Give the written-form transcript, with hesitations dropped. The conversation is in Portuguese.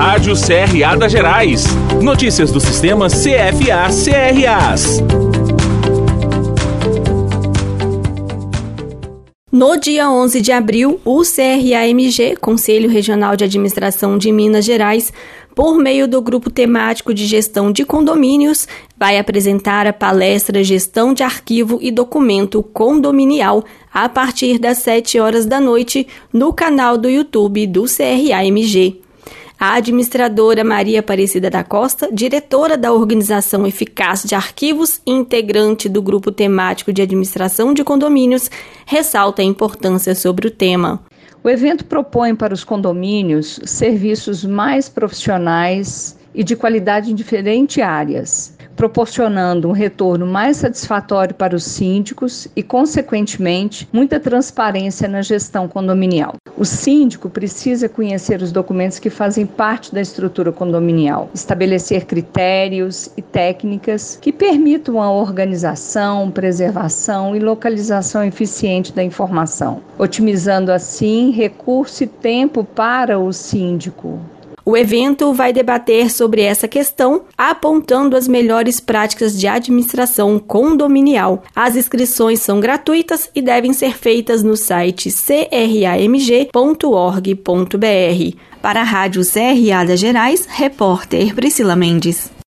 Rádio CRA das Gerais. Notícias do Sistema CFA-CRAs. No dia 11 de abril, o CRA-MG, Conselho Regional de Administração de Minas Gerais, por meio do Grupo Temático de Gestão de Condomínios, vai apresentar a palestra Gestão de Arquivo e Documento Condominial a partir das 7 horas da noite no canal do YouTube do CRA-MG. A administradora Maria Aparecida da Costa, diretora da Organização Eficaz de Arquivos e integrante do Grupo Temático de Administração de Condomínios, ressalta a importância sobre o tema. O evento propõe para os condomínios serviços mais profissionais e de qualidade em diferentes áreas, proporcionando um retorno mais satisfatório para os síndicos e, consequentemente, muita transparência na gestão condominial. O síndico precisa conhecer os documentos que fazem parte da estrutura condominial, estabelecer critérios e técnicas que permitam a organização, preservação e localização eficiente da informação, otimizando assim recurso e tempo para o síndico. O evento vai debater sobre essa questão, apontando as melhores práticas de administração condominial. As inscrições são gratuitas e devem ser feitas no site cramg.org.br. Para a Rádio CRA das Gerais, repórter Priscila Mendes.